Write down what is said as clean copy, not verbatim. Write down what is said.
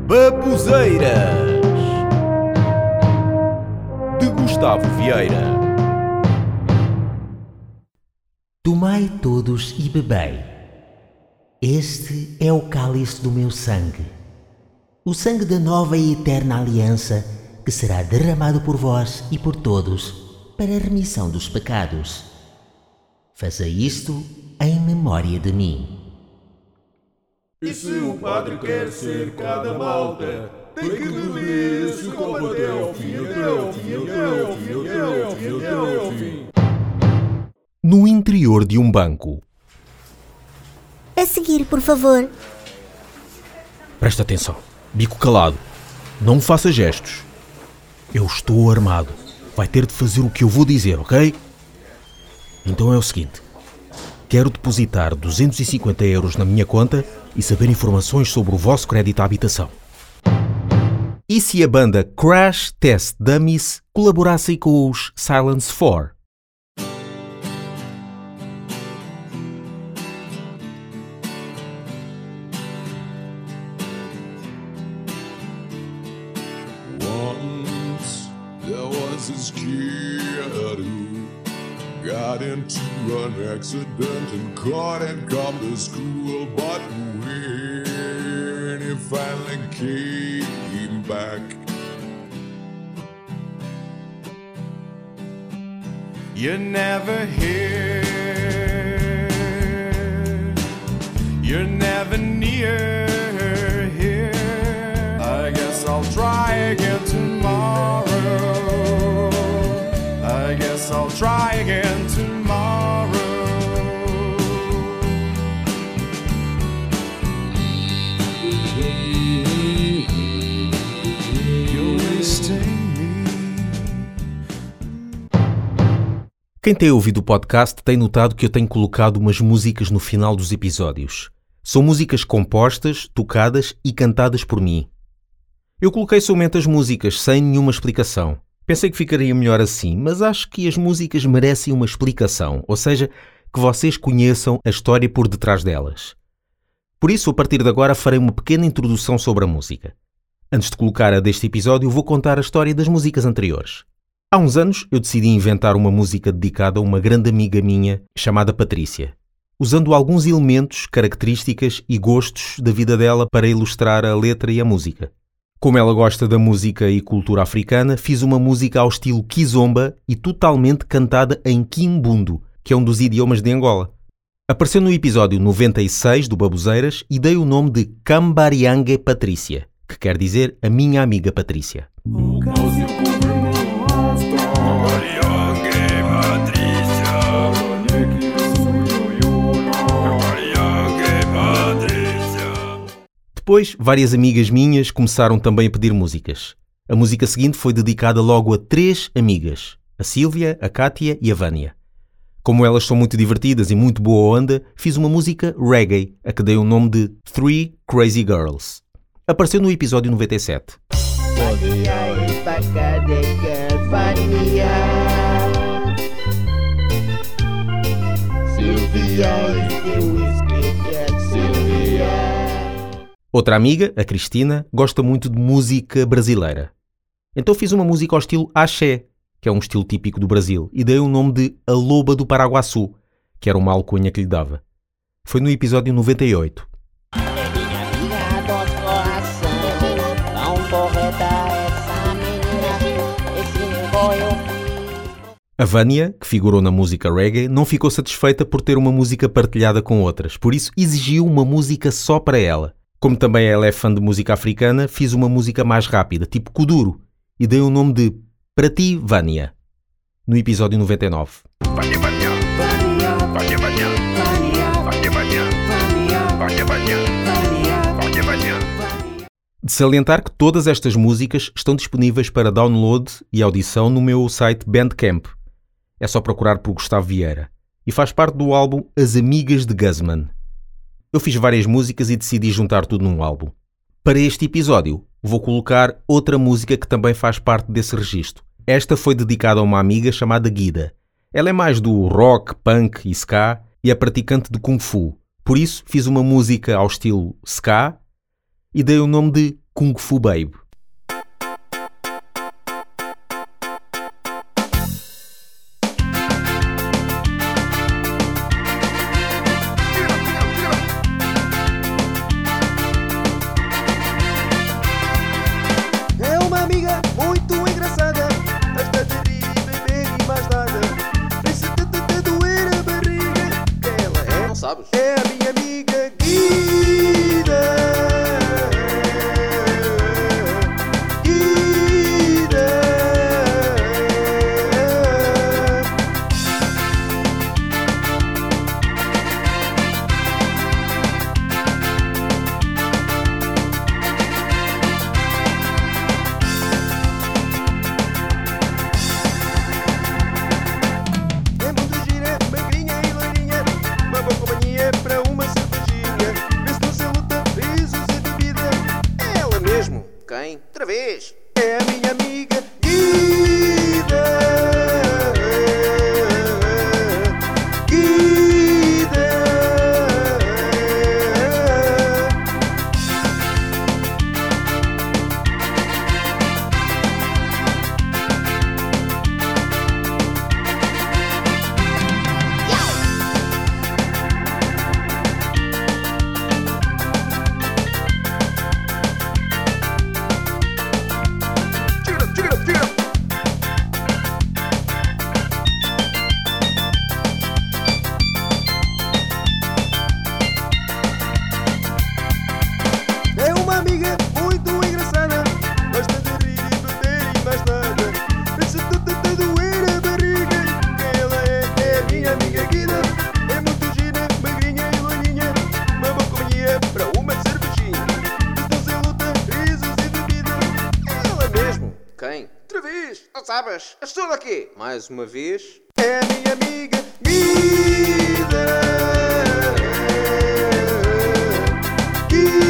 Babuzeiras de Gustavo Vieira. Tomai todos e bebei. Este é o cálice do meu sangue, o sangue da nova e eterna aliança, que será derramado por vós e por todos para a remissão dos pecados. Fazei isto em memória de mim. E se o padre quer cercar da malta, tem que beber esse copo até ao fim, até ao fim, até ao fim, até ao fim, até ao fim. No interior de um banco. A seguir, por favor. Presta atenção. Bico calado. Não faça gestos. Eu estou armado. Vai ter de fazer o que eu vou dizer, ok? Então é o seguinte. Quero depositar 250 € na minha conta e saber informações sobre o vosso crédito à habitação. E se a banda Crash Test Dummies colaborasse com os Silence 4? Once there was this kid who got into an accident and caught and come to school, but when he finally came back, you never hear, you're never near here. I guess I'll try again tomorrow. I guess I'll try again tomorrow. You're wasting me. Quem tem ouvido o podcast tem notado que eu tenho colocado umas músicas no final dos episódios. São músicas compostas, tocadas e cantadas por mim. Eu coloquei somente as músicas, sem nenhuma explicação. Pensei que ficaria melhor assim, mas acho que as músicas merecem uma explicação, ou seja, que vocês conheçam a história por detrás delas. Por isso, a partir de agora, farei uma pequena introdução sobre a música. Antes de colocar a deste episódio, vou contar a história das músicas anteriores. Há uns anos, eu decidi inventar uma música dedicada a uma grande amiga minha, chamada Patrícia, usando alguns elementos, características e gostos da vida dela para ilustrar a letra e a música. Como ela gosta da música e cultura africana, fiz uma música ao estilo Kizomba e totalmente cantada em Kimbundo, que é um dos idiomas de Angola. Apareceu no episódio 96 do Babuzeiras e dei o nome de Cambariangue Patrícia, que quer dizer a minha amiga Patrícia. Depois, várias amigas minhas começaram também a pedir músicas. A música seguinte foi dedicada logo a 3 amigas, a Sílvia, a Kátia e a Vânia. Como elas são muito divertidas e muito boa onda, fiz uma música reggae, a que dei o nome de 3 Crazy Girls. Apareceu no episódio 97. Outra amiga, a Cristina, gosta muito de música brasileira. Então fiz uma música ao estilo axé, que é um estilo típico do Brasil, e dei o nome de A Loba do Paraguaçu, que era uma alcunha que lhe dava. Foi no episódio 98. A Vânia, que figurou na música reggae, não ficou satisfeita por ter uma música partilhada com outras, por isso exigiu uma música só para ela. Como também ela é fã de música africana, fiz uma música mais rápida, tipo Kuduro, e dei o nome de Para Ti, Vânia, no episódio 99. De salientar que todas estas músicas estão disponíveis para download e audição no meu site Bandcamp. É só procurar por Gustavo Vieira. E faz parte do álbum As Amigas de Guzman. Eu fiz várias músicas e decidi juntar tudo num álbum. Para este episódio, vou colocar outra música que também faz parte desse registro. Esta foi dedicada a uma amiga chamada Guida. Ela é mais do rock, punk e ska e é praticante de Kung Fu. Por isso, fiz uma música ao estilo ska e dei o nome de Kung Fu Babe. É uma amiga muito engraçada, gosta de rir e beber e mais nada. Vê-se de doer a barriga. Ela é, Não sabes? é a minha amiga Guida. Guida. É muito gira, magrinha e loirinha, uma boa companhia para uma cervejinha. Vê-se no seu luta, risos e bebida. É ela mesmo. Quem? Outra vez. É a minha amiga Guida. Guida. Tira, tira, tira. É uma amiga muito engraçada, gosta de rir e beber e mais nada. Vê-se de doer a barriga. Ela é a minha amiga Guida. É muito gira, magrinha e loirinha, uma boa companhia para uma cervejinha. Vê-se sem luta, risos e bebida. É ela mesmo. Quem? Outra vez. Não sabes? És tu daqui. Mais uma vez. É a minha amiga Guida. Guida.